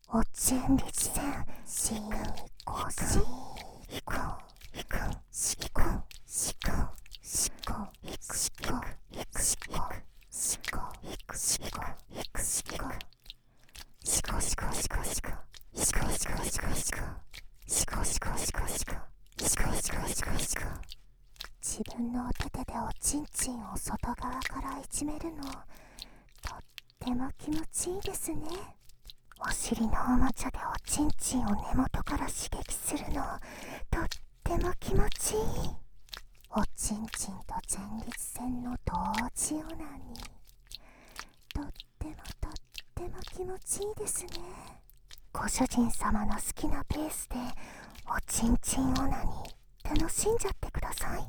お前立腺しこしこひくしこしこしこひくしこひくしこしこひくしこひくしこしこしこしこしこしこしこしこしこしこしこしこしこしこしこしこしこしこしこ。自分のお手手でおちんちんを外側からいじめるのとっても気持ちいいですね。お尻のおもちゃでおちんちんを根元から刺激するのとっても気持ちいい。おちんちんと前立腺の同時オナニーとっても気持ちいいですね。ご主人様の好きなペースでおちんちんオナニー楽しんじゃってください。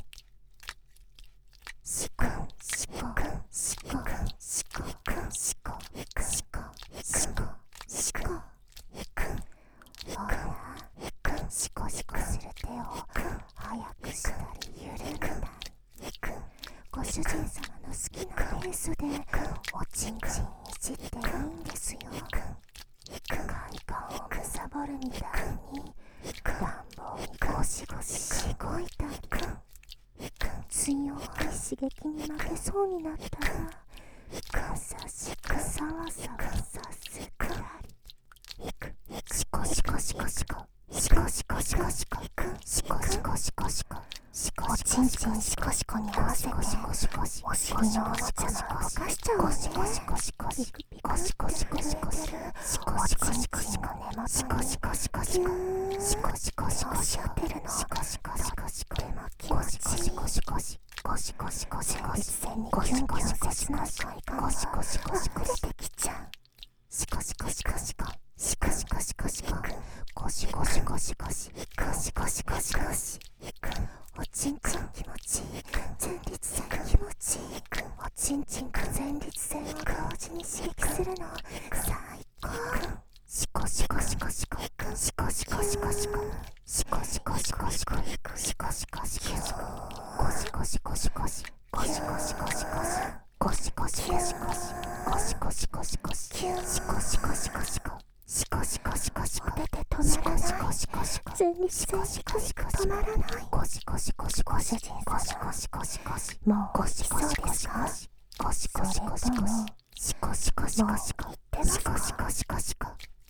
しこしこしこしこしこひくしこしこしこひくほらひくしこしこする手を早くしたり緩めたりひく。ご主人様の好きなペースでおちんちんいじっていいんですよ。快感をむさぼるみたいに暖房にゴシゴシしごいたり強い刺激に負けそうになったら優しくさわさわさすくらりシコシコシコシコシコシコシコシコシコシコシコシコシコおちんちんシコシコに合わせてお尻のおもちゃも動かしちゃおうね。シコシコシコシコシコシコシコシコおちんちんの根元にシコシコシコシコシコシコシコシ当てるのシコシコシコシコでも気持ちいい。ゴシゴシゴシゴシゴシゴシ線にキュンキュン切ない快感が溢れてきちゃう。シコシコシコシコシコシコシコシコゴシゴシゴシゴシゴシゴシゴシゴシおちんちん気持ちいい。前立腺気持ちいい。おちんちんと前立腺を同時に刺激するの最高。シコシコシコシコシコシコシコシコシコシコシコシコシコシコシコシコゴシゴシゴシゴシゴシゴシゴシゴシゴシゴシゴシゴシゴシゴシゴシゴシシコシコシコシコシコシコシコシコ出て止まらない。前立腺シコシコ止まらない。ゴシゴシゴシゴシゴシゴシゴシゴシもうゴシゴシゴシゴシゴシゴシゴシゴシシコシコシコシコシコシコシコシコ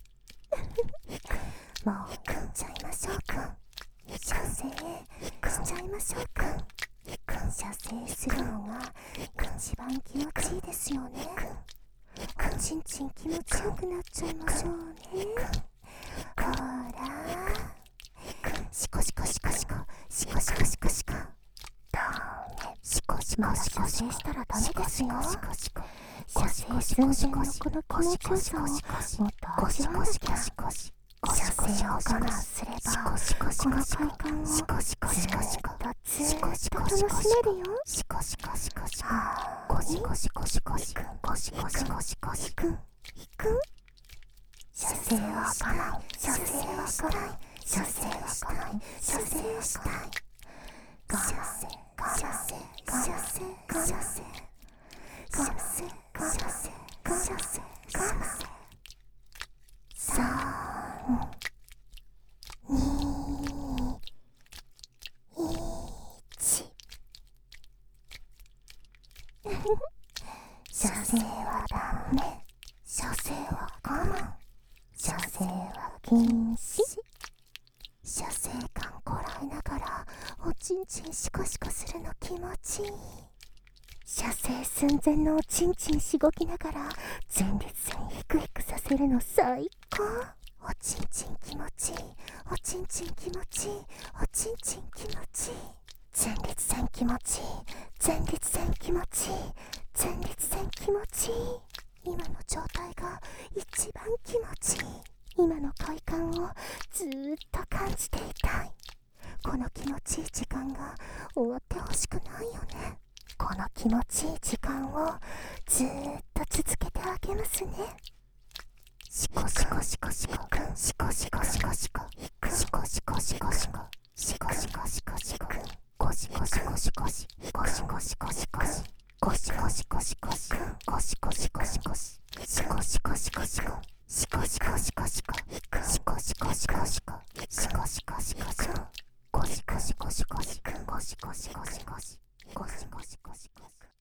もう組んじゃいましょうか。射精しちゃいましょうか。射精するのが一番気持ちいいですよね。おちんちん気持ちよくなっちゃいましょうね。ほらシコシコシコシコシコシコシコシコダメシコシコまだ射精したらダメですよ。射精寸前のこの気持ちよさをもっと味わわなきゃ。射精を我慢すればこの快感をずーっとずーっと楽しめるよ。シコシコシコシコゴシゴシゴシゴシゴシゴシゴシゴシひく射精は我慢射精は我慢射精は我慢射精はしたい我慢我慢射精我慢射精我慢射精我慢射精我慢3、2、1射精はダメ射精は我慢射精は禁止。射精感こらえながらおちんちんシコシコするの気持ちいい。射精寸前のおちんちんしごきながら前立腺ヒクヒクさせるの最高。おちんちん気持ちいいおちんちん気持ちいいおちんちん気持ちいい前立腺気持ちいい前立腺気持ちいい前立腺気持ちいい。今の状態が一番気持ちいい。今の快感をずーっと感じていたい。この気持ちいい時間が終わってほしくないよね。この気持ちいい時間をずーっと続けてあげますね。シコシコシコシコシコシコシコシコシコシコシコシコシコシコシコシコゴシゴシゴシゴシゴシゴシゴシゴシゴシゴシゴシゴシゴシゴシゴシゴシシコシコシコシコシコシコシコシコシコシコシコシコシコシコシコゴシゴシゴシゴシゴシゴシゴシゴシゴシゴシゴシゴシゴシ